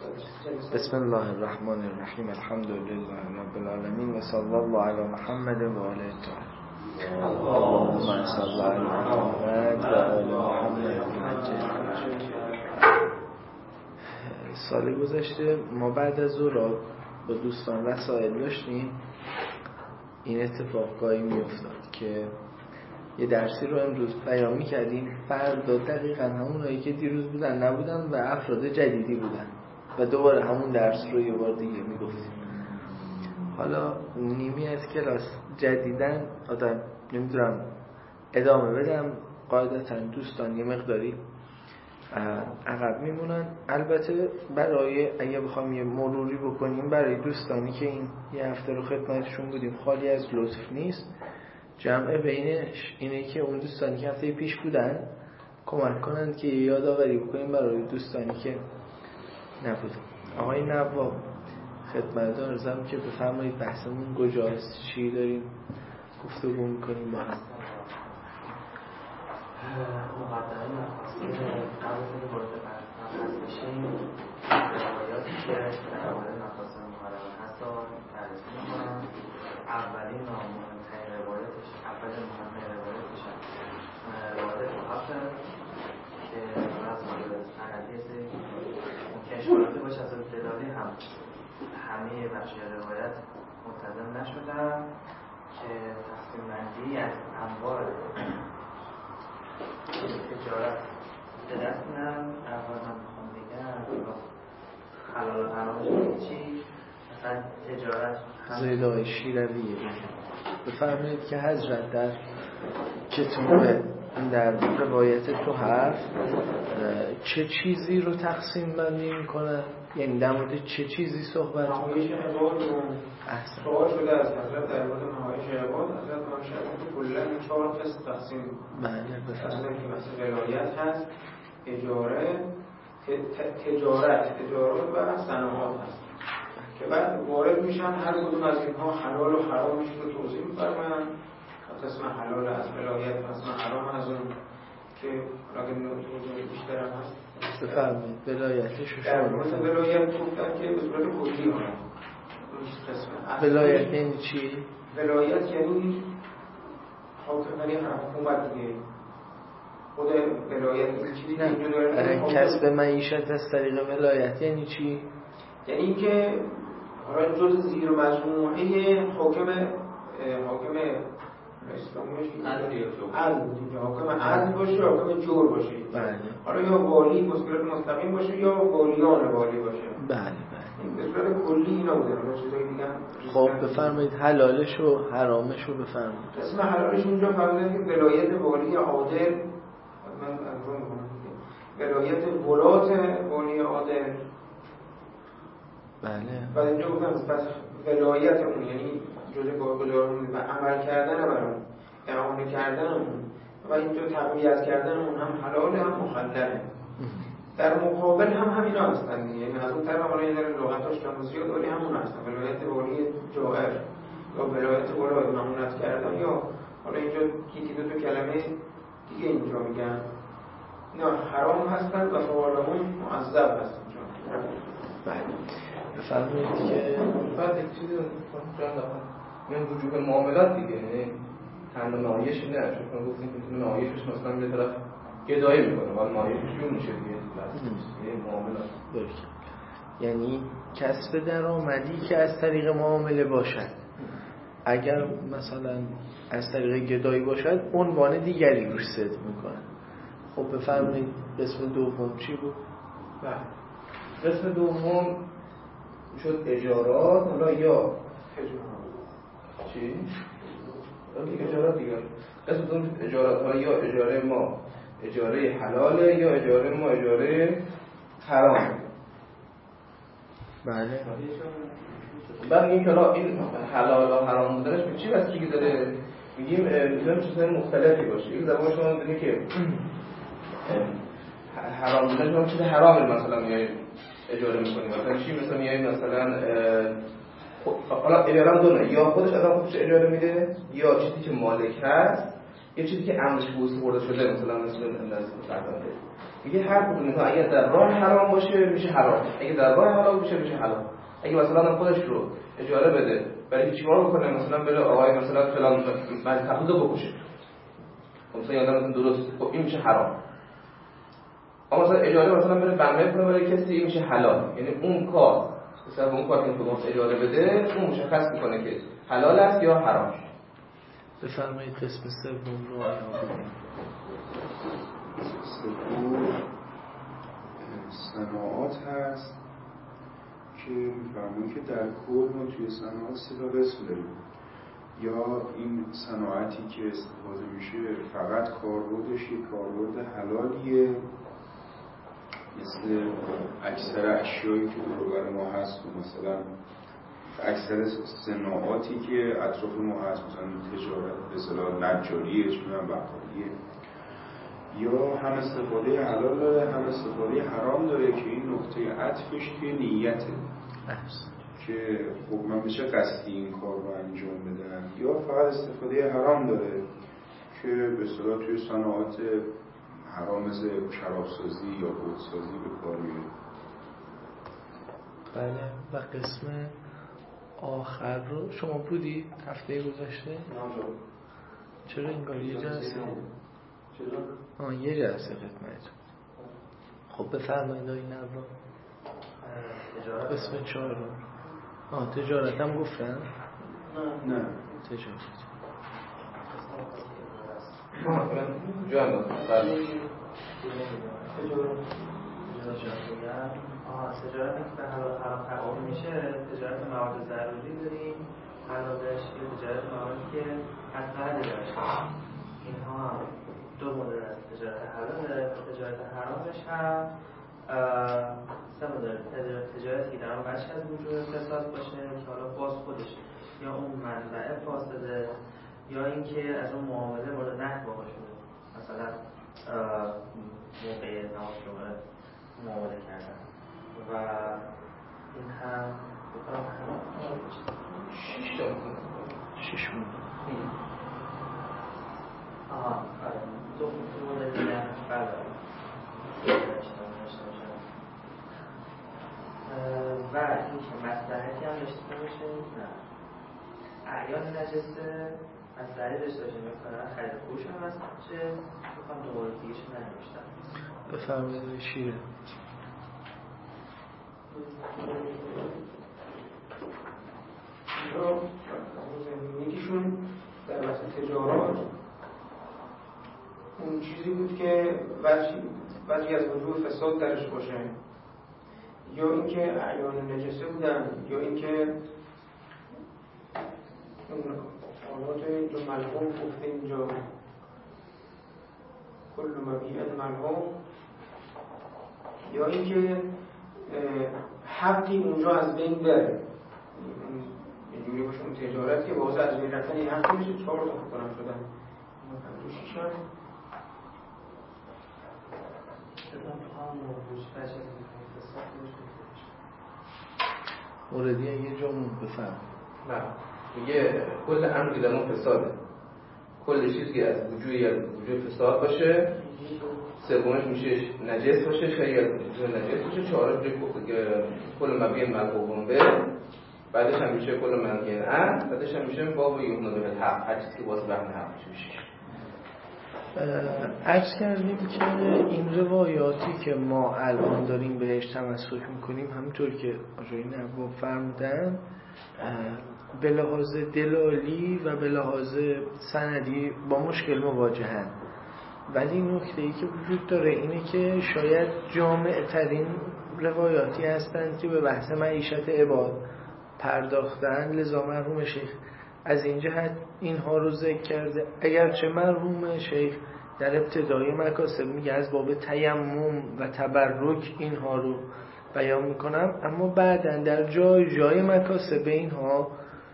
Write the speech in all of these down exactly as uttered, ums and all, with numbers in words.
بسم الله الرحمن الرحیم. الحمد لله رب العالمین و صلی الله علی محمد و آله الطاهرین. اللهم صل علی محمد و آل محمد. سال گذشته ما بعد از ظهر با دوستان رسائل داشتیم. این اتفاق گاهی میافتاد که یه درسی رو امروز بیان می‌کردیم، فردا دقیقاً همونایی که دیروز بودن نبودن و افراد جدیدی بودن و دوباره همون درس رو یه بار دیگه میگفتیم. حالا نیمی از کلاس جدیدن آدم نمیدونم ادامه بدم، قاعدتا دوستان یه مقداری عقب میمونن. البته برای اگه بخوام یه مروری بکنیم برای دوستانی که این یه هفته رو خدمتشون بودیم خالی از لطف نیست، جمع بینش اینه که اون دوستانی که هفته پیش بودن کمک کنند که یادآوری بکنیم برای دوستانی که نبودن. آقای نواب خدمتتون عرضم که بفرمایید بحثمون کجاست، چی داریم گفتگو میکنیم با هم. مقدمه نخواسته قبل از وارد بحث بشیم روایاتی که در مورد نخواسته مقرر هست رو بررسی میکنم. اولین و مهمترین روایتش اولین مهمترین روایتش روایت محفل که از مورد حدیث ممکن شمارده باشه از ابتدایی هم همه بخش روایت منتظم نشدم که تقسیم بندی از انواع تجارت به دست میدم. اول من میخوام بگم حلال و حرامش چی؟ مثلا تجارت زیلای شیرویه بفرمایید که حضرت در کتاب در روایت تو هست چه چیزی رو تقسیم بندی میکنن؟ یعنی در مورد چه چیزی صحبت میکنن؟ احسن سوال شده از حضرت در مورد نمایش عباد. حضرت نمایش عباد کلا چهار قسم تقسیم. بله بفرمایید. که مثلا ولایت هست، اجاره، تجارت، تجارت و صنعات هست که بعد وارد میشن. هر کدوم از اینها حلال و حرامش رو توضیح می‌فرمایند. قسم حلال از ولایت، قسم حرام از اون که اگه توضیح بیشتر هم هست. بفرمایید ولایتش رو در مورد ولایت گفتن که به صورت کلی ها. ولایت یعنی چی؟ ولایت یعنی حاکمیت حکومت دیگه. خود ولایت این چیزی که اینجا داره کسب معیشت از طریق ولایت یعنی چی؟ یعنی اینکه حالا جز زیر مجموعه حاکم حاکم اسلامیش عدل دیگه، حاکم عدل باشه، حاکم جور باشه. بله. حالا یا والی به صورت مستقیم باشه یا والیان والی باشه. بله بله. به صورت کلی اینا بوده. حالا چیزای دیگه خب بفرمایید حلالش و حرامش رو بفرمایید. اسم حلالش اونجا فرمودن که ولایت والی عادل، من انجام میکنم دیگه، ولایت ولات والی عادل. بله. بعد اینجا گفتم پس ولایت اون یعنی جزء باقی‌دارون و عمل کردن بر اون، اعانه کردن اون و اینجا تقویت کردن اون هم حلاله هم مخلله. در مقابل هم همینا هستن دیگه. یعنی از اون طرف حالا یه ذره لغتاش کم زیاد ولی همون هستن. ولایت والی جائر یا ولایت ولایت ممنوعت کردن یا حالا اینجا یکی دو تا کلمه دیگه اینجا میگن اینا حرام هستن و فعالمون معذب هستن. بله. بفرمایید که بعد یک چیزی رو جان دارم این وجوه معاملات دیگه، یعنی تنها نمایش نه، چون گفتیم که نمایشش مثلا به طرف گدایی میکنه ولی نمایشش جور میشه دیگه. یعنی معاملات درست، یعنی کسب درآمدی که از طریق معامله باشد. اگر مثلا از طریق گدایی باشد عنوان دیگری روش صدق میکنه. خب بفرمایید قسم دوم چی بود؟ بله قسم دوم شد اجارات. حالا یا چی؟ اجارات دیگه. قسم دوم شد اجارات. حالا یا اجاره ما اجاره حلاله یا اجاره ما اجاره حرام. بله. بعد میگیم که حالا این حلال و حرام بودنش به چی بستگی داره؟ میگیم میتونه چیزهای مختلفی باشه. یک زبان شما میدونی که حرام بودنش هم چیز حرامی مثلا میایید اجاره میکنیم. مثلا چی؟ مثلا میایید مثلا حالا اجاره دونه، یا خودش آدم خودش اجاره میده یا چیزی که مالک هست، یه چیزی که امرش به وسط برده شده مثلا مثلا نزدیک فرزنده میگه هر کدوم اینها اگر در راه حرام باشه میشه حرام، اگه در راه حلال باشه میشه حلال. اگه مثلا خودش رو اجاره بده برای که چیکار بکنه، مثلا بره آقای مثلا فلان مجلس تقلید بکشه، مثلا یادم مثلا درست، خب این میشه حرام. اما مثلا اجاره مثلا بره بنده کنه برای کسی، این میشه حلال. یعنی اون کار مثلا اون کار که خودش اجاره بده اون مشخص میکنه که حلال است یا حرام. بفرمایید قسم سوم رو آیا بودیم. سوم صناعات هست که میفرمون که در کل ما توی صناعات سه تا قسم داریم. یا این صناعتی که استفاده میشه فقط کاربردش یک کاربرد حلالیه، مثل اکثر اشیایی که دور ما هست، مثلا اکثر صناعاتی که اطراف ما هست، مثلا تجارت به اصطلاح نجاریه، چون بقالیه، یا هم استفاده حلال داره هم استفاده حرام داره که این نقطه عطفش توی نیته که خب من به چه قصدی این کار رو انجام بدم، یا فقط استفاده حرام داره که به اصطلاح توی صناعات حرام مثل شرابسازی یا بودسازی به کار میره. بله. و قسم آخر رو شما بودید هفته گذشته؟ نه چرا انگار یه جلسه؟ چرا؟ آه یه جلسه خدمتتون. خب بفرمایید آقای نواب. قسم چهار رو آه تجارت هم گفتن؟ نه نه تجارت آه فلان جوان داد بله آها تجارت که به حلال حرام تقسیم میشه، تجارت مواد ضروری داریم حلالش، یا تجارت موادی که حد داشته. اینها دو مدل از تجارت حلال و تجارت حرامش هم سه مدل. تجارتی در اون بچه از وجود فساد باشه که حالا باز خودش یا اون منبع فاسده یا اینکه از اون معامله مورد نهی واقع شده، مثلا موقع نماز جمعه معامله کردن و این هم بکنم شیش تا شیش مون آها دو مدل دیگه بله و اینکه مصلحتی هم داشته باشه، نه اعیان نجسه مصلحتی داشته باشه، مثلا خرید فروش هم هست چه بخوام دوباره دیگهش ننوشتم. بفرمایید شیره. یکیشون در بحث تجارات اون چیزی بود که وجهی از وجود فساد درش باشه، یا اینکه اعیان نجسه بودن، یا اینکه آنات اینجا ملحوم گفته، اینجا کل مبیعت ملحوم، یا اینکه حقی اونجا از بین بره. اینجوری باشه اون تجارت که باز از بین رفتن این حقی میشه. چهار تا کنم شدن پنج و شیش هم موردی یه جا مون بفهم. نه میگه کل امری در اون فساده، کل چیزی که از وجود یا وجود فساد باشه، سومش میشه نجس باشه، شاید وجود نجس باشه، چهارم میشه کل مبیع ملعوب به، بعدش هم میشه کل منهی عنه، بعدش هم میشه باب یمنع به الحق، هر چیزی که واسه بحث حق میشه. عرض کردیم که این روایاتی که ما الان داریم بهش تمسک میکنیم، همونطور که آقای نواب فرمودن، به لحاظ دلالی و به لحاظ سندی با مشکل مواجهن، ولی نکته‌ای که وجود داره اینه که شاید جامع ترین روایاتی هستند که به بحث معیشت عباد پرداختن. لذا مرحوم شیخ از این جهت اینها رو ذکر کرده، اگرچه مرحوم شیخ در ابتدای مکاسب میگه از باب تیمم و تبرک اینها رو بیان میکنم، اما بعداً در جای جای مکاسب اینها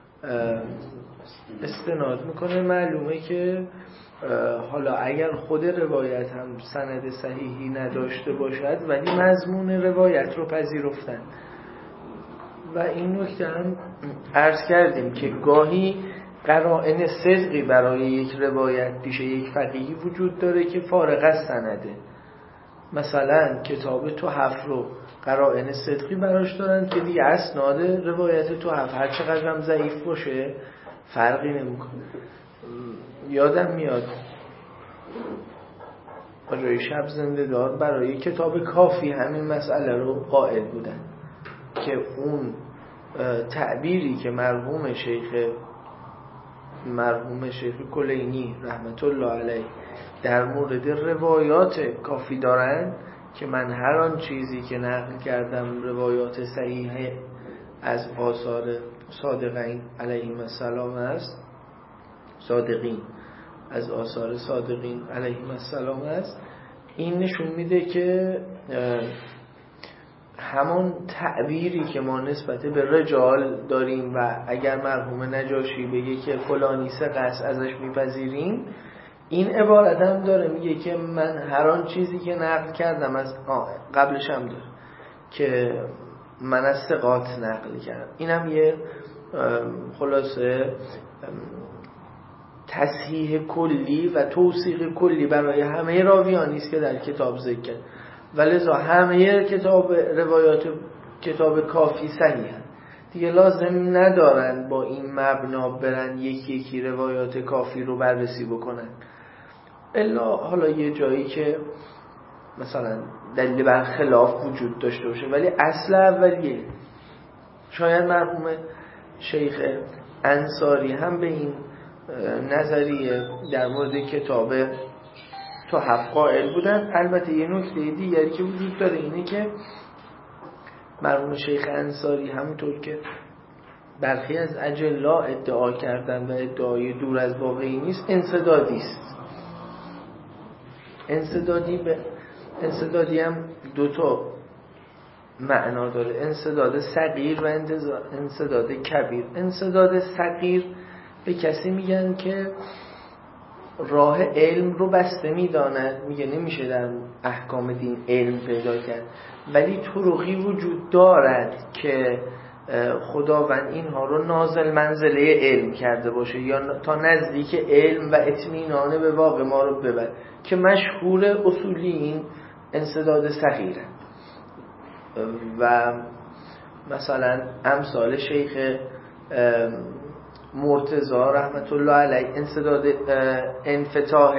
استناد میکنه. معلومه که حالا اگر خود روایت هم سند صحیحی نداشته باشد ولی مضمون روایت رو پذیرفتن. و این نکته هم عرض کردیم که گاهی قرائن صدقی برای یک روایت پیش یک فقیهی وجود داره که فارغ از سنده مثلا کتاب تحف رو قرائن صدقی براش دارن که دیگه اسناد روایت تحف هر چقدر هم ضعیف باشه فرقی نمیکنه. یادم میاد برای شب زنده دار برای کتاب کافی همین مسئله رو قائل بودن که اون تعبیری که مرحوم شیخ مرحوم شیخ کلینی رحمت الله علیه در مورد روایات کافی دارن که من هر آن چیزی که نقل کردم روایات صحیح از آثار صادقین علیهم السلام است، صادقین از آثار صادقین علیهم السلام است، این نشون میده که همون تعبیری که ما نسبت به رجال داریم و اگر مرحوم نجاشی بگه که فلانی ثقه است ازش میپذیریم، این عبارت هم داره میگه که من هر آن چیزی که نقل کردم از قبلش هم داره که من از ثقات نقل کردم. این هم یه خلاصه تصحیح کلی و توثیق کلی برای همه راویانی است که در کتاب ذکر کرد و لذا همه کتاب روایات کتاب کافی صحیحن دیگه، لازم ندارن با این مبنا برن یکی یکی روایات کافی رو بررسی بکنن، الا حالا یه جایی که مثلا دلیل بر خلاف وجود داشته باشه. ولی اصل اولیه شاید مرحوم شیخ انصاری هم به این نظریه در مورد کتاب تحف قائل بودن. البته یه نکته دیگری که وجود داره اینه که مرحوم شیخ انصاری همونطور که برخی از اجلا ادعا کردن و ادعای دور از واقعی نیست، انسدادی است. انسدادی به انسدادی هم دو تا معنا داره، انسداد صغیر و انسداد کبیر. انسداد صغیر به کسی میگن که راه علم رو بسته میداند، میگه نمیشه در احکام دین علم پیدا کرد، ولی طرقی وجود دارد که خداوند اینها رو نازل منزله علم کرده باشه یا تا نزدیک علم و اطمینان به واقع ما رو ببر، که مشهور اصولی این انسداد صغیره. و مثلا امثال شیخ مرتضی رحمت الله علیه انسداد انفتاح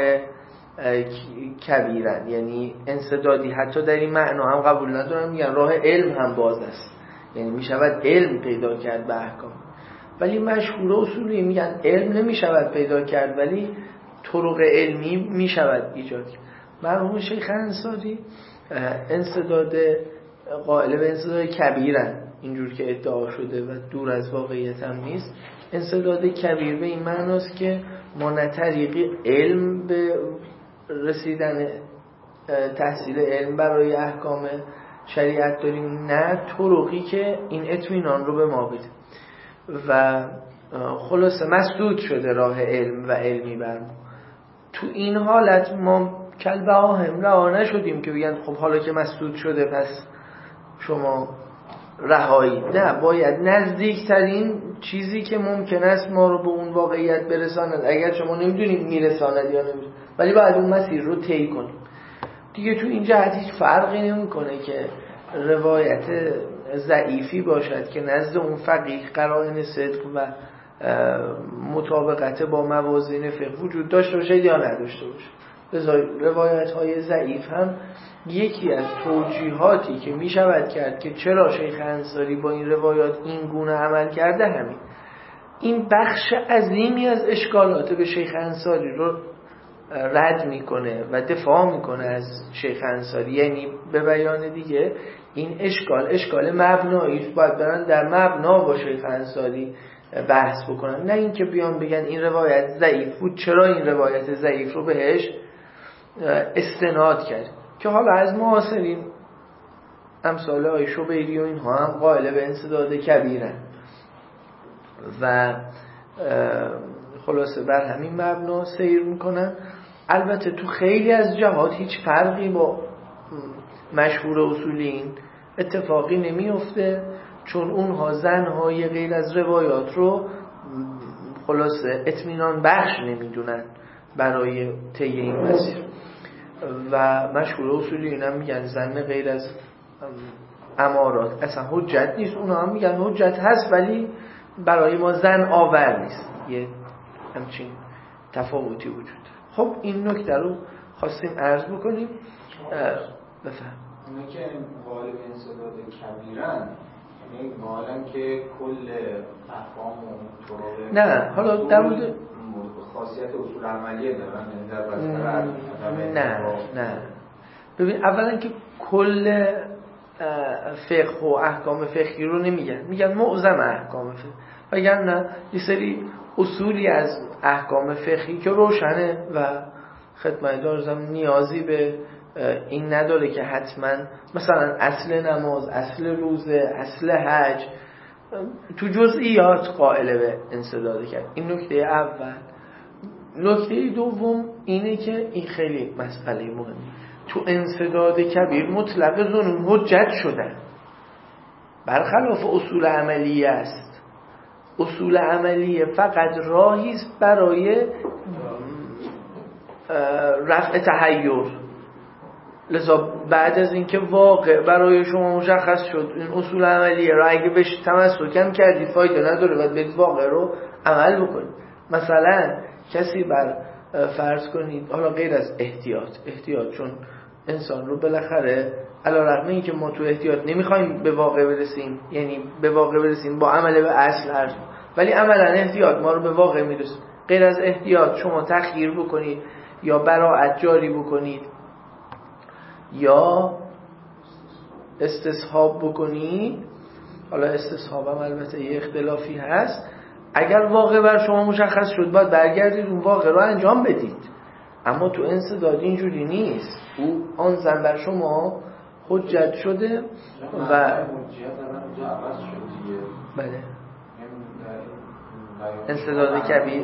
کبیرن، یعنی انسدادی حتی در این معنا هم قبول ندارن، میگن راه علم هم باز است، یعنی میشود علم پیدا کرد به احکام. ولی مشهور اصولی میگن علم نمیشود پیدا کرد ولی طرق علمی میشود ایجاد کرد. مرحوم شیخ انصاری انسداد قائل به انسداد کبیرن اینجور که ادعا شده و دور از واقعیت هم نیست. انسداد کبیر به این معناست که ما نه طریقی علم به رسیدن تحصیل علم برای احکام شریعت داریم، نه طرقی که این اطمینان رو به ما بده و خلاصه مسدود شده راه علم و علمی بر ما. تو این حالت ما کالبهائم رها نشدیم که بگن خب حالا که مسدود شده پس شما رهایی. نه، باید نزدیکترین چیزی که ممکن است ما رو به اون واقعیت برساند، اگر شما نمیدونید میرساند یا نمیرساند، ولی باید اون مسیر رو طی کنیم دیگه. تو این جهت هیچ فرقی نمیکنه که روایت ضعیفی باشد که نزد اون فقیه قرائن صدق و مطابقت با موازین فقه وجود داشته باشه یا نداشته باشه. روایت های ضعیف هم یکی از توجیهاتی که می شود کرد که چرا شیخ انصاری با این روایات این گونه عمل کرده همین. این بخش عظیمی از اشکالات به شیخ انصاری رو رد میکنه و دفاع میکنه از شیخ انصاری، یعنی به بیان دیگه این اشکال اشکال مبنایی باید برن در مبنا با شیخ انصاری بحث بکنن، نه اینکه بیان بگن این روایت ضعیف بود چرا این روایت ضعیف رو بهش استناد کرد. که حالا از معاصرین امثال آی شبیری و اینها هم قائل به انسداد کبیرن و خلاصه بر همین مبنا سیر میکنن. البته تو خیلی از جهات هیچ فرقی با مشهور اصولین اتفاقی نمیفته، چون اونها زنهای غیر از روایات رو خلاصه اطمینان بخش نمیدونن برای طی این مسیر. و مشهور اصولیون هم میگن زن غیر از امارات اصلا حجت نیست. اونا هم میگن حجت هست ولی برای ما زن آور نیست. یه همچین تفاوتی وجود داره. خب این نکته رو خواستیم عرض بکنیم. بفهم اونا که غالب انسداد کبیرن یعنی غالبا که کل احکام و طرق نه حالا در مورد خاصیت اصول عملیه دارن در بستر نه نه ببین اولا که کل فقه و احکام فقهی رو نمیگن، میگن معظم احکام فقه، وگرنه یه سری اصولی از احکام فقهی که روشنه و خدمت دارم نیازی به این نداره که حتما مثلا اصل نماز، اصل روزه، اصل حج تو جزئیات قائل به انسداد کرد. این نکته اول. نکته دوم اینه که این خیلی مسئله مهمه، تو انسداد کبیر مطلق ظنون حجت شدن، برخلاف اصول عملیه است. اصول عملیه فقط راهی است برای رفع تحیر. لذا بعد از اینکه واقع برای شما مشخص شد این اصول عملیه رو اگه بهش تمسک کردید فایده نداره و برید واقع رو عمل بکنید. مثلا کسی بر فرض کنید حالا غیر از احتیاط احتیاط چون انسان رو بالاخره علیرغم اینکه ما تو احتیاط نمیخوایم به واقع برسیم، یعنی به واقع برسیم با عمل به اصل هر، ولی عملا احتیاط ما رو به واقع میرسه. غیر از احتیاط شما تخییر بکنید یا براءت جاری بکنید یا استصحاب بکنید، حالا استصحاب هم البته یه اختلافی هست، اگر واقع بر شما مشخص شد باید برگردید اون واقع رو انجام بدید. اما تو انسداد اینجوری نیست، او آن زن بر شما حجت شده و بله انسداد کبیر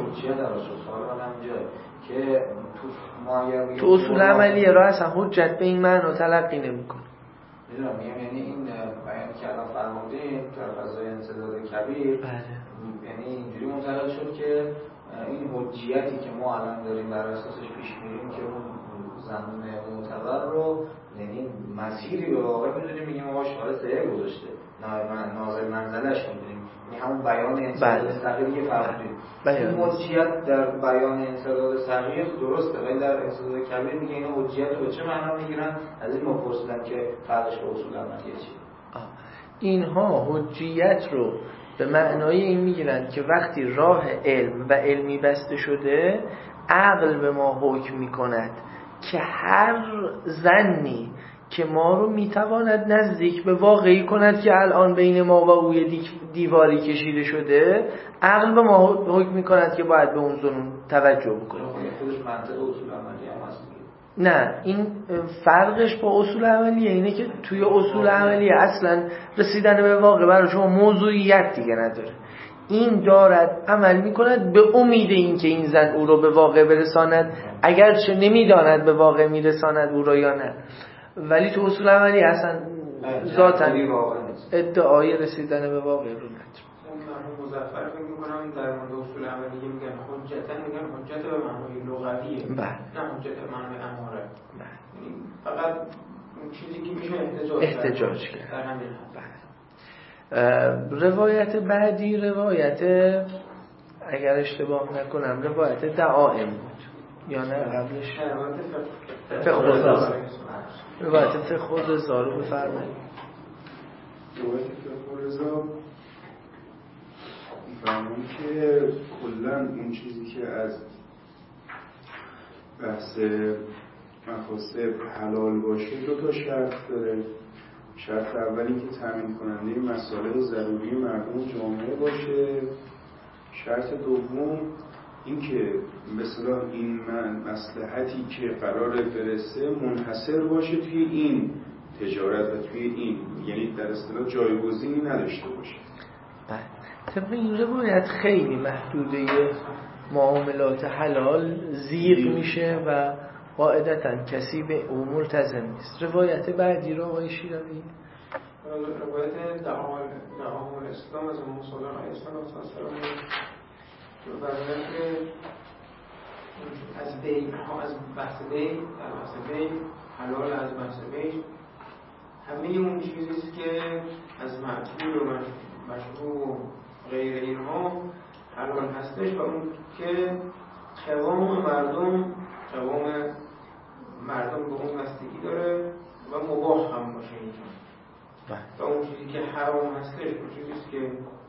که تو اصول عملیه را اصلا حجت به این معنی تلقی نمی‌کنه. میدونم میگم یعنی این بیان که الان فرمودین در فضای انسداد کبیر بله یعنی اینجوری منتقل شد که این حجیتی که ما الان داریم بر اساسش پیش میریم که اون زمان معتبر رو یعنی مسیری به واقع میدونیم میگیم آقا شعار سیه گذاشته ناظر منزلش میدونیم، یعنی همون بیان انسداد صغیر که فرمودین. این حجیت در بیان انسداد صغیر درسته ولی در انسداد کبیر میگه این حجیت رو به چه معنا میگیرن؟ از این مپرسیدم که فرقش با اصول عملیه چیه؟ اینها حجیت رو به معنای این میگیرن که وقتی راه علم و علمی بسته شده عقل به ما حکم میکند که هر ظنی که ما رو میتواند نزدیک به واقعی کند که الان بین ما و اوی دیواری کشیده شده، عقل به ما حکم میکند که باید به اون ظنون توجه بکنیم. خودش منطق اصول عملی هم هست. نه این فرقش با اصول عملیه اینه که توی اصول عملیه اصلا رسیدن به واقع برای شما موضوعیت دیگه نداره. این دارد عمل میکند به امید این که این زن او رو به واقع برساند، اگرچه نمیداند به واقع میرساند او را یا نه. ولی تو اصول عملی اصلا ذاتاً ادعای رسیدن به واقع رو نداره. مرحوم مظفر فکر می‌کنم در مورد اصول عملی میگن حجتا میگن حجت به معنای لغویه، بله نه حجت به معنای اماره. بله یعنی فقط اون چیزی که میشه احتجاج احتجاج کرد. در همین بله. روایت بعدی روایت اگر اشتباه نکنم روایت دعائم بود یا نه قبلش فقه الزار. روایت فقه الزار رو بفرمایید. روایت فقه الزار فرمون که کلن اون چیزی که از بحث مفاسد حلال باشه دو تا شرط داره. شرط اولی که تامین کننده مسائل ضروری مردم جامعه باشه. شرط دوم این که مثلا این مصلحتی که قراره برسه منحصر باشه توی این تجارت و توی این، یعنی در اصطلاح جایگزینی نداشته باشه. بله. طبق این روایت خیلی محدوده معاملات حلال زیغ میشه و قاعدتا کسی به او ملتزم نیست. روایت بعدی رو آقای شیراوی روایت دعام الاسلام از مصالح اسلام و فرمود که از بی از بحث بی از بحث بی حلال از بحث بی همه اون چیزیست که از معقول و مشروع و غیر اینها حلال هستش و اون که قوام مردم قوام مردم به اون بستگی داره و مباح هم باشه اینجا و اون چیزی که حرام هستش اون چیزیست که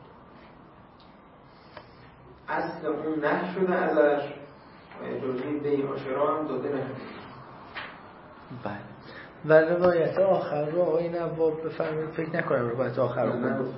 اصل اون نه شده ازش و اجازه بیع و شراء هم داده نشده. بله. و روایت آخر رو آقای نواب بفرمایید. فکر نکنم روایت آخر رو بگم.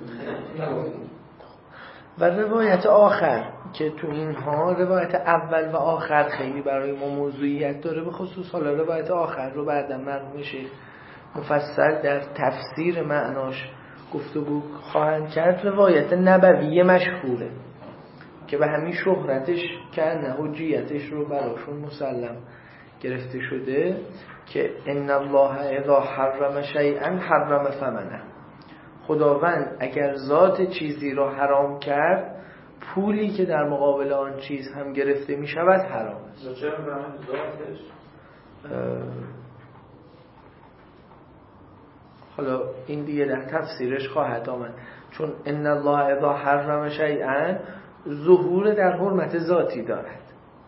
و روایت آخر که تو اینها روایت اول و آخر خیلی برای ما موضوعیت داره، به خصوص حالا روایت آخر رو بعدا مرحوم شیخ مفصل در تفسیر معناش گفتگو خواهند کرد. روایت نبوی مشهوره که به همین شهرتش که نه حجیتش رو براشون مسلم گرفته شده که ان الله اذا حرم شیئا حرم ثمنه. خداوند اگر ذات چیزی را حرام کرد، پولی که در مقابل آن چیز هم گرفته می شود حرام است. چرا برای ذاتش؟ حالا این دیگه در تفسیرش خواهد آمد، چون ان الله اذا حرم شیئا ظهور در حرمت ذاتی دارد.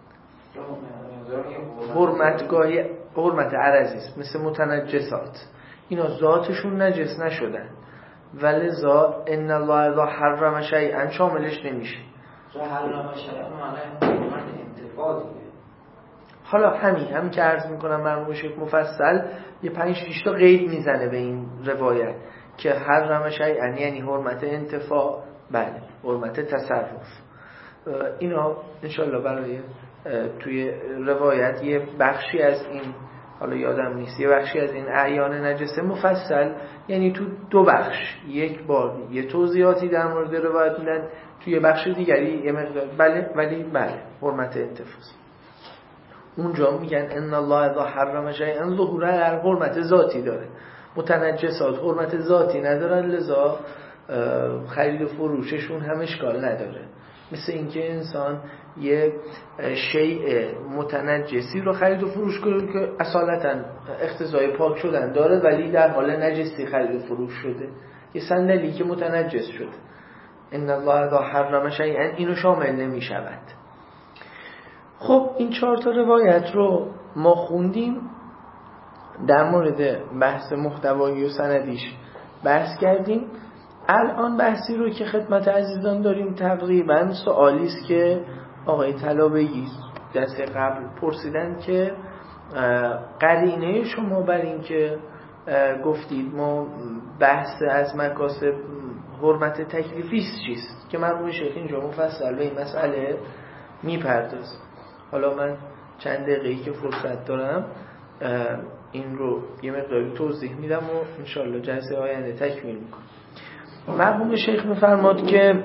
حرمتگاهی حرمت عرضی است، مثل متنجسات، اینا ذاتشون نجس نشدن ولذا ان الله اذا حرم شیئا شاملش نمیشه. حرم شیئا معنی حرمت انتفاع دیگه. حالا همین هم که عرض میکنم مرحوم شیخ مفصل یه پنج شش تا قید میزنه به این روایت که حرم شیئا یعنی حرمت انتفاع، بله حرمت تصرف. اینا انشالله برای توی روایت یه بخشی از این، حالا یادم نیست، یه بخشی از این اعیان نجسه مفصل، یعنی تو دو بخش یک بار یه توضیحاتی در مورد روایت میدن، توی بخش دیگری یه مقدار بله ولی بله حرمت انتفاع. اونجا میگن ان الله اذا حرم شیئا ظهور در حرمت ذاتی داره. متنجسات حرمت ذاتی ندارن، لذا خرید و فروششون هم اشکال نداره. مثل اینکه انسان یه شیء متنجسی رو خرید و فروش کنه که اصالتا اقتضای پاک شدن داره ولی در حال نجسی خرید و فروش شده. یه صندلی که متنجس شده، ان الله اذا حرم شیئا اینو شامل نمی شود. خب این چهار تا روایت رو ما خوندیم، در مورد بحث محتوایی و سندیش بحث کردیم. الان بحثی رو که خدمت عزیزان داریم تقریبا سوالی است که آقای طلابگی دست قبل پرسیدن که قرینه شما بر این که گفتید ما بحث از مکاسب حرمت تکلیفی چیست که مرحوم شیخ اینجا مفصل به این مسئله میپردازه. حالا من چند دقیقه‌ای که فرصت دارم این رو یه مقداری توضیح میدم و انشالله جلسه آینده تکمیل میکنم. مرحوم شیخ میفرماد که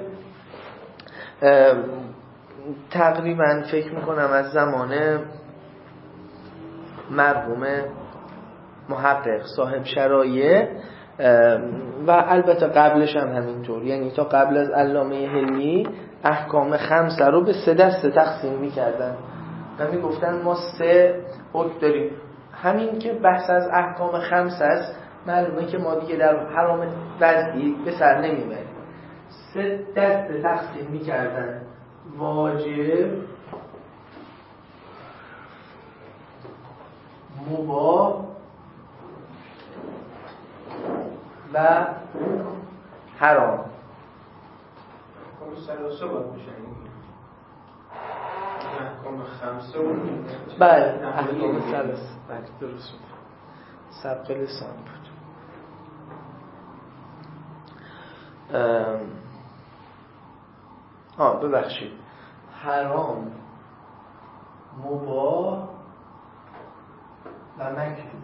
تقریبا فکر میکنم از زمان مرحوم محقق صاحب شرایع و البته قبلش هم همینطور، یعنی تا قبل از علامه حلمی احکام خمسه رو به سه دسته تقسیم میکردن و میگفتن ما سه حکم داریم. همین که بحث از احکام خمسه است معلومه که ما دیگه در حرام وضعی به سر نمیبریم. سه دسته تقسیم میکردن: واجب، مباح و حرام. احکام ثلاثه باید میشن. احکام خمسه و بله احکام ثلاثه. بله درست بود. سبق لسان بود. آه ببخشید، حرام، مباح و مکروه.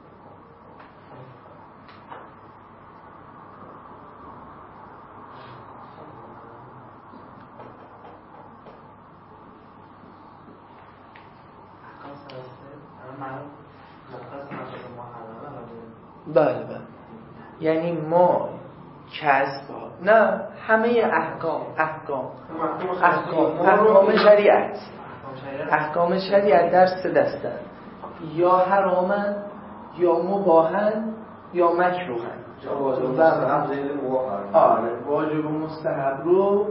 بله بله، یعنی ما کسب نه همه احکام احکام احکام احکام شریعت احکام شریعت در سه دستن، یا حرامن یا مباهن یا مکروهن. واجب و مستحب زید مباهن. آره واجب و مستحب رو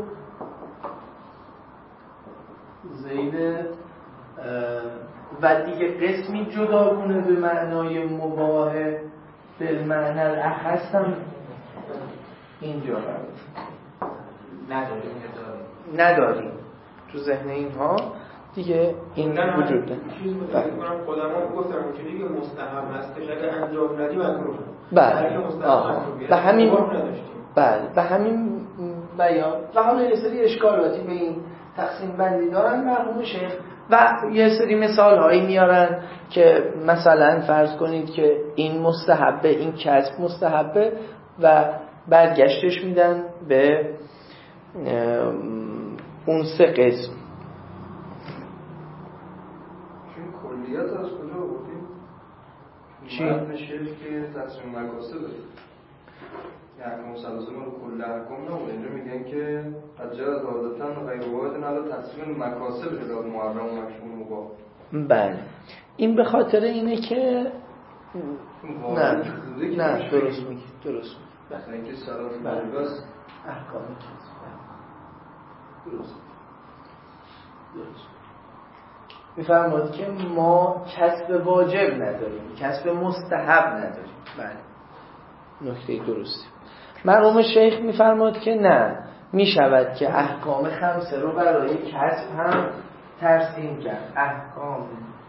زید و دیگه قسمی جداگونه به معنای مباح به معنی الاخص هم اینجا نداریم نداریم تو ذهن اینها دیگه این وجود داره. چیز متفکر کنم خودمون گفتم که دیگه مستحب هستش اگه انجام ندی مکروه. بله به همین بله به همین بیان و حالا یه سری اشکالاتی به این تقسیم بندی دارن مرحوم شیخ و یه سری مثال هایی میارن که مثلا فرض کنید که این مستحبه، این کسب مستحبه و برگشتش میدن به اون سه قسم. چون کلیت از کجا بودیم؟ چی؟ متن شیخ که تصمیم مکاسبه یعنی احکام سلاسه رو کل احکام نبود. اینجا میگن که اجرت عادتاً غیر واحد نلا تصمیم مکاسب شده محرم و مکروه مباح. بله این به خاطر اینه که نه نه درست میگی درست میگی مثلا اینکه سلات بله بس احکامی کسب درست درست میفرماد که ما کسب واجب نداریم، کسب مستحب نداریم. بله نکته درستی. مرحوم شیخ میفرماد که نه، میشود که احکام خمسه رو برای کسب هم ترسیم کرد. احکام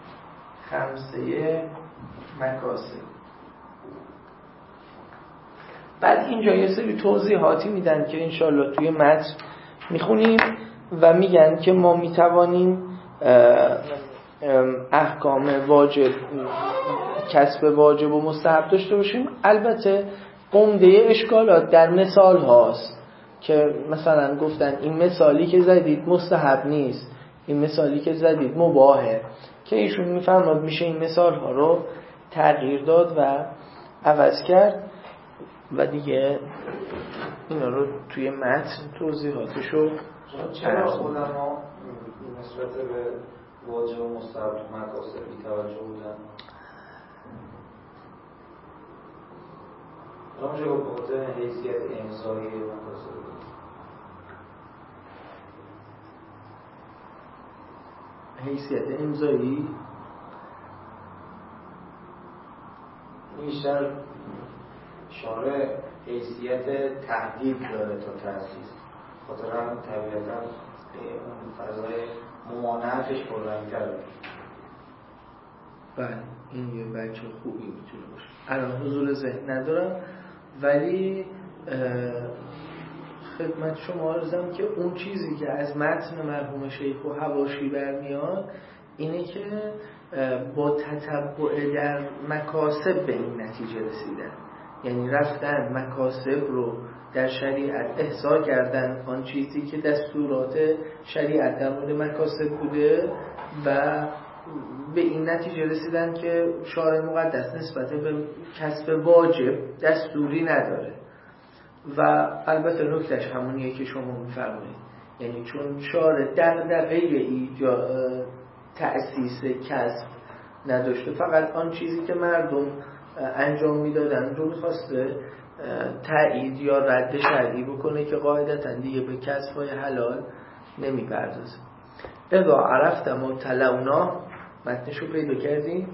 خمسه مکاسب. بعد اینجا یه سری توضیحاتی میدن که انشالله توی متن میخونیم و میگن که ما میتوانیم احکام واجب کسب واجب و مستحب داشته باشیم. البته عمده اشکالات در مثال هاست که مثلا گفتن این مثالی که زدید مستحب نیست، این مثالی که زدید مباحه، که ایشون میفرماد میشه این مثال ها رو تغییر داد و عوض کرد و دیگه اینا رو توی متن توضیحاتشو چرا علما نسبت به واجب و مستحب تو مکاسب بی توجه بودن؟ نمیشه گفت به خاطر حیثیت امضایی مکاسب بود. حیثیت امضایی بیشتر شارع حیثیت تحقیق داره تا تأسیس، خاطر هم طبیعتا اون فضای ممانعتش پررنگ‌تر داره. بله این یه بچه خوبی میتونه باشه. الان حضور ذهن ندارم ولی خدمت شما عرضم که اون چیزی که از متن مرحوم شیخ و حواشی برمیاد اینه که با تتبع در مکاسب به این نتیجه رسیدن، یعنی رفتن مکاسب رو در شریعت احصا کردن، آن چیزی که دستورات شریعت در مورد مکاسب بوده و به این نتیجه رسیدن که شارع مقدس نسبت به کسب واجب دستوری نداره. و البته نکتهش همونیه که شما میفرمایید، یعنی چون شارع دغدغه ایجاد تأسیس کسب نداشته، فقط آن چیزی که مردم انجام میدادن رو میخواسته تایید یا رد شرعی بکنه که قاعدتا دیگه به کسب‌های حلال نمیپردازه. اذا عرفت ما تلونا، متنشو پیدا کردیم،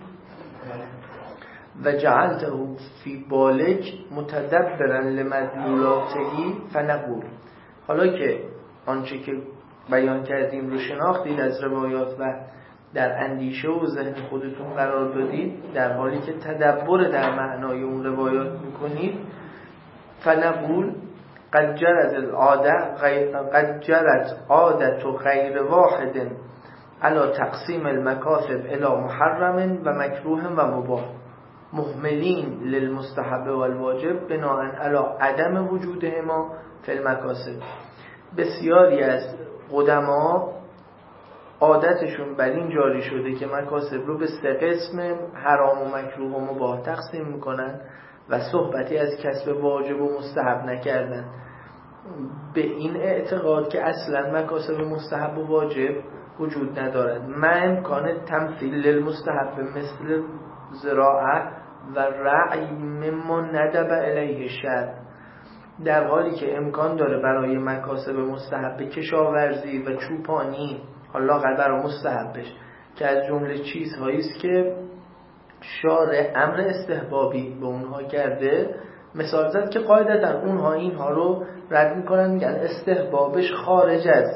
و جعلته فی بالک متدبرا لمدلولاته فنقول. حالا که آنچه که بیان کردیم رو شناختید از روایات و در اندیشه و ذهن خودتون قرار دادید، در حالی که تدبر در معنای اون روایات میکنید، فنقول قد جرت العاده قد جرت عادت غیر واحد علی تقسیم المکاسب الی محرم و مکروه و مباح مهملین للمستحب والواجب بناء علی عدم وجودهما فی المکاسب. بسیاری از قدما عادتشون بر این جاری شده که مکاسب رو به سه قسم حرام و مکروه و مباح تقسیم میکنن و صحبتی از کسب واجب و مستحب نکردن، به این اعتقاد که اصلا مکاسب مستحب و واجب وجود ندارد. من امکان تمثیل للمستحب مثل زراعه و رعی مما ندب الیه شرع، در حالی که امکان داره برای مکاسب مستحب کشاورزی و چوپانی، حالا برای مستحبش که از جمله چیزهایی است که شارع امر استحبابی به اونها کرده، مثال زد که قاعدتا اونها اینها رو رد میکنن، میگن استحبابش خارج از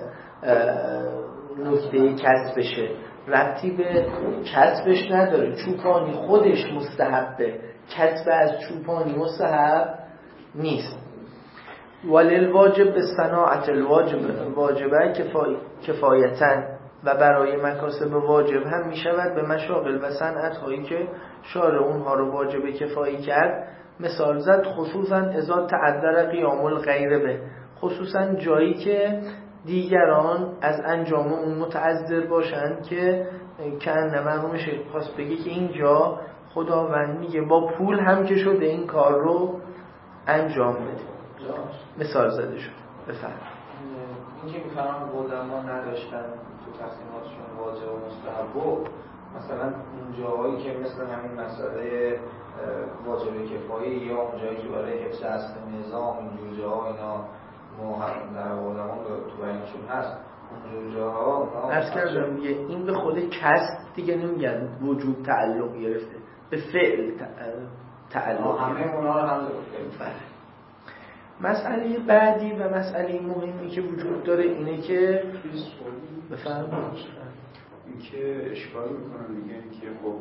نکته کسبشه، ربطی به کسبش نداره. چوپانی خودش مستحبه، کسب از چوپانی مستحب نیست. ولل واجب به صناعت الواجب واجبه کفایتن، و برای مکاسب واجب هم می شود به مشاغل و صنعت هایی که شارع اونها رو واجب کفایی کرد مثال زد، خصوصا اذا تعذر قیام الغیر به، خصوصا جایی که دیگران از انجام اون متعذر باشن که کنه مرحوم شیخ خواست بگه که اینجا خداوند میگه با پول هم که شده این کار رو انجام بده. مثال زده شد. بفرمایید. این که میفهمم قدما نداشتن تو تقسیماتشون واجب و مستحب و مثلا اون جاهایی که مثل همین مسئله واجب کفایی یا اون جایی که برای حفظ اصل نظام اینجور جاها اینا در قدمان تو بینشون هست، اونجور جاها عرض کردم دیگه این به خود کسب دیگه نمیگن وجوب تعلق گرفته، به فعل تعلق همه اونا رو هم فعل. مسئله بعدی و مسئله مهمی که وجود داره اینه که بفرمایید این که اشکال میکنن میگن که خب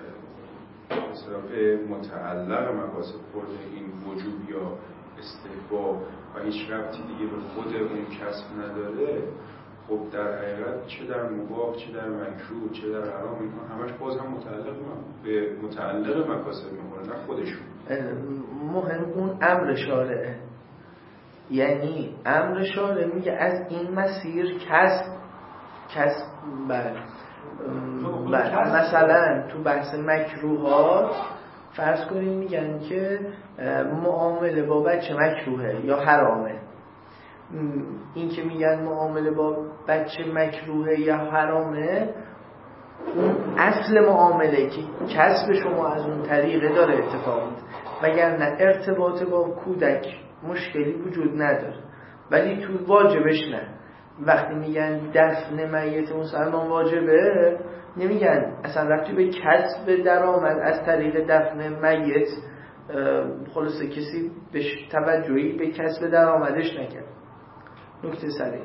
مثلا به متعلق مقاصد خورده این وجوب یا استحباب و هیچ ربطی دیگه به خود اون کسب نداره، خب در حقیقت چه در مباح چه در مکروه چه در حرام اینها همش باز هم متعلق به متعلق مقاصد میخوره نه خودشون. مهم اون امر شارعه، یعنی امر شارع میگه از این مسیر کسب کسب بله بله مثلا تو بحث مکروهات فرض کنیم میگن که معامله با بچه مکروهه یا حرامه. این که میگن معامله با بچه مکروهه یا حرامه، اون اصل معامله که کسب شما از اون طریقه داره اتفاق میفته، وگرنه ارتباط با کودک مشکلی وجود نداره. ولی تو واجبش نه. وقتی میگن دفن میت مسلمان واجبه، نمیگن اصلا ربطی به کسب درآمد از طریق دفن میت، خلاصه کسی به توجهی به کسب درآمدش نکرد. نکته سریع.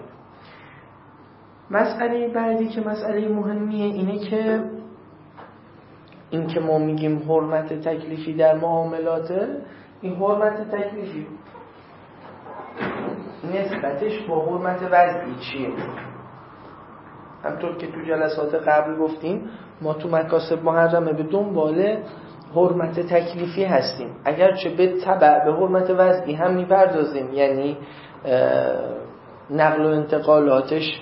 مسئله بعدی که مسئله مهمیه اینه که این که ما میگیم حرمت تکلیفی در معاملاته، این حرمت تکلیفی نسبتش با حرمت وضعی چیه؟ همطور که تو جلسات قبل گفتیم ما تو مکاسب محرمه به دنبال حرمت تکلیفی هستیم، اگرچه به تبع به حرمت وضعی هم میپردازیم، یعنی نقل و انتقالاتش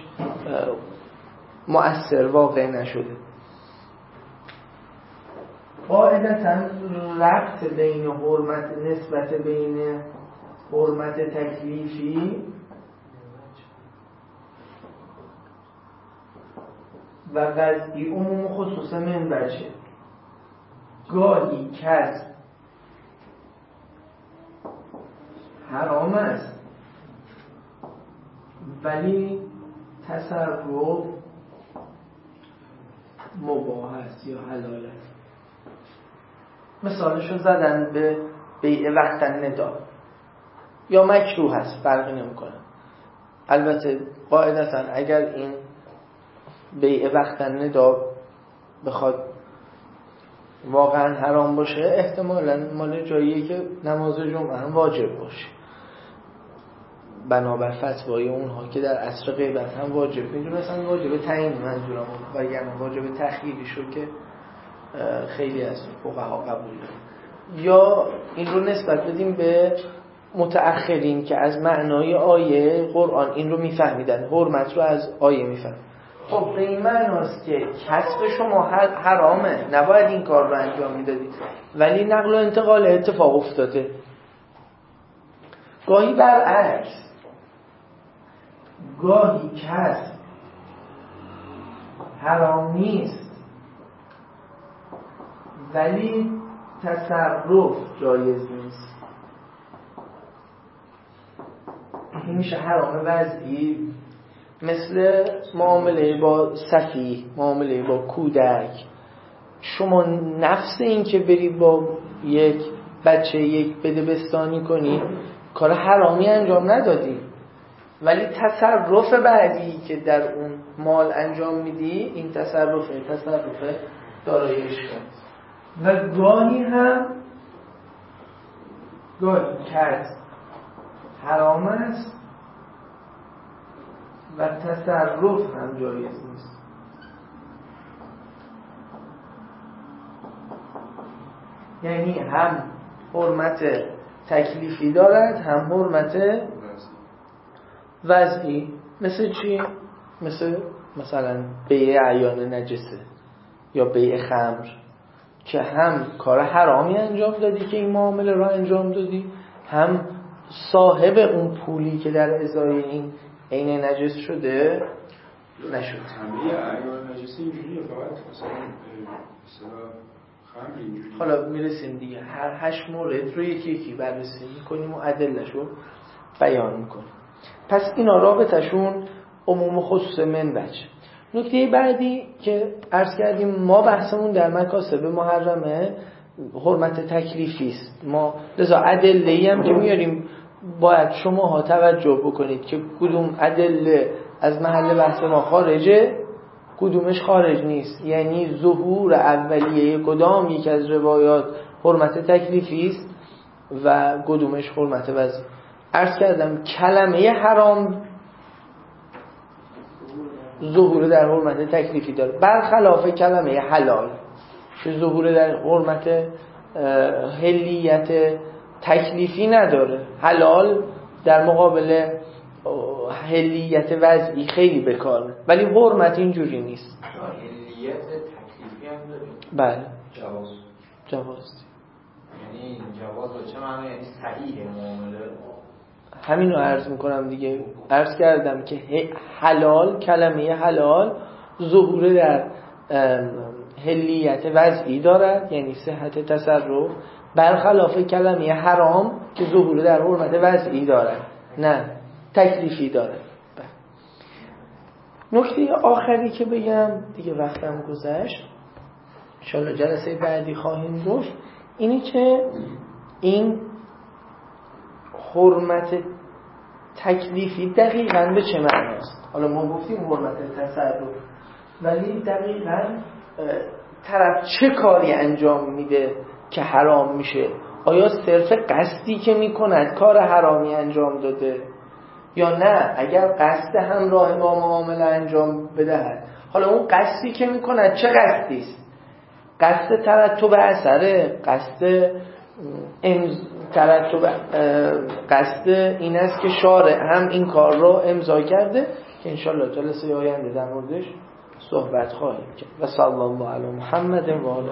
مؤثر واقع نشده. قاعدتاً ربط بین حرمت نسبت بین حرمت تکلیفی و وضعی عموم خصوص من بچه. گاهی کسب حرام است ولی تصرف مباح است یا حلال است. مثالشو زدن به بیع وقت الندا، یا مکروه هست، فرقی نمیکنه. البته قاعدتا اگر این بیع وقت الندا بخواد واقعا حرام باشه، احتمالاً مال جاییه که نماز جمعه هم واجب باشه، بنابر فتوای اونها که در عصر غیبت هم واجب میدونستن واجب تعیین منظورم، و یعنی واجب تخییری شد که خیلی از فقها قبول دارن. یا این رو نسبت بدیم به متأخرین که از معنای آیه قرآن این رو میفهمیدن، حرمت رو از آیه میفهم. خب به این معناست که کسب شما حرامه، نباید این کار رو انجام میدادید، ولی نقل و انتقال اتفاق افتاده. گاهی برعکس، گاهی کسب حرام نیست ولی تصرف جایز نیست. این میشه حرام وضعی، مثل معامله با سفیه، معامله با کودک. شما نفس این که برید با یک بچه یک بدبستانی کنی کار حرامی انجام ندادی، ولی تصرف بعدی که در اون مال انجام میدی این تصرفه تصرف داراییش کن. و گاهی هم گاهی کسب حرام است و تصرف هم جایز نیست. یعنی هم حرمت تکلیفی دارد هم حرمت وضعی. مثل چی؟ مثل مثلا بیع اعیان نجسه یا بیع خمر که هم کار حرامی انجام دادی که این معامله را انجام دادی، هم صاحب اون پولی که در ازای این عین نجس شده نشد. همه اعیان نجسی اینجوریه، فقط مثلا مثلا خمر اینجوریه. حالا میرسیم دیگه هر هشت مورد رو یکی یکی بررسی میکنیم و ادله‌اش رو بیان میکنیم. پس اینا رابطشون عموم و خصوص منبج. نکته بعدی که عرض کردیم ما بحثمون در مکاسب محرمه حرمت تکلیفی است. ما لذا ادله‌ای هم که میاریم باید شماها توجه بکنید که کدوم ادله از محل بحث ما خارجه کدومش خارج نیست. یعنی ظهور اولیه کدام یک از روایات حرمت تکلیفی است و کدومش حرمت وضعی. عرض کردم کلمه حرام ظهور در حرمت تکلیفی داره، برخلاف کلمه حلال که ظهور در حرمت حلیت تکلیفی نداره. حلال در مقابل حلیت وضعی خیلی بکاره، ولی حرمت اینجوری نیست. حلیت تکلیفی هم داره؟ بله جواز. جواز یعنی جواز به چه معنی؟ یعنی صحیح معامله. همینو عرض میکنم دیگه. عرض کردم که حلال کلمه حلال ظهور در حلیت وضعی دارد، یعنی صحت تصرف، برخلاف کلمه حرام که ظهور در حرمت وضعی دارد نه تکلیفی دارد. نکته آخری که بگم دیگه وقتم گذشت، انشالله جلسه بعدی خواهیم گفت، اینی که این حرمت تکلیفی دقیقاً به چه معناست. حالا ما گفتیم حرمت تصرف، ولی دقیقاً طرف چه کاری انجام میده که حرام میشه؟ آیا صرف قصدی که میکند کار حرامی انجام داده یا نه اگر قصد همراه با معامله انجام بدهد؟ حالا اون قصدی که میکند چه قصدی است؟ قصد ترتب اثره، قصد امز... ترتب قصد این است که شارع هم این کار رو امضا کرده که انشالله جلسه آینده در موردش صحبت خواهیم کرد. و صلی الله علی محمد و آله.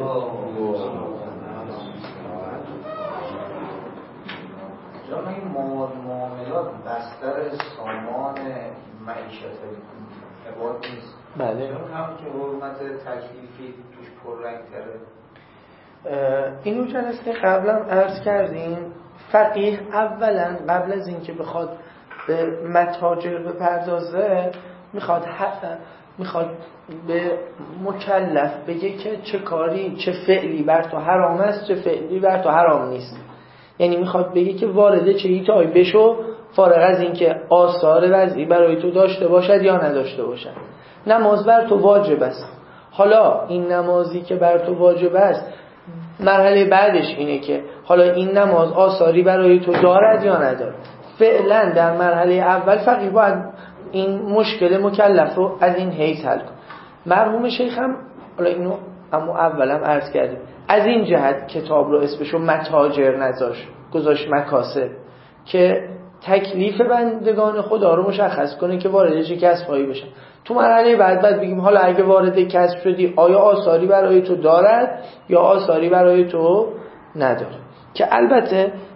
جان این معاملات بستر سامان معیشت عباد نیست. بله. چون هم که حرمت تکلیفی توش پررنگ تره. اینو جلسه قبلا عرض کردیم. فقیه اولا قبل از اینکه بخواد به متاجر بپردازه میخواد میخواد به مکلف بگه که چه کاری چه فعلی بر تو حرام است چه فعلی بر تو حرام نیست. یعنی میخواد بگه که وارد چه ایتای بشو فارغ از اینکه آثار وضعی برای تو داشته باشد یا نداشته باشد. نماز بر تو واجب است. حالا این نمازی که بر تو واجب است مرحله بعدش اینه که حالا این نماز آثاری برای تو دارد یا ندارد. فعلا در مرحله اول فقیه باید این مشکل مکلف رو از این حیث حل کن. مرحوم شیخ هم حالا اینو اما اولم عرض کردیم از این جهت کتاب رو اسمشو متاجر نذاشت، گذاشت مکاسب، که تکلیف بندگان خدا رو مشخص کنه که وارد چه کسب‌هایی بشن. تو مرحله بعد بعد بگیم حالا اگه وارد کسب شدی آیا آثاری برای تو دارد یا آثاری برای تو نداره. که البته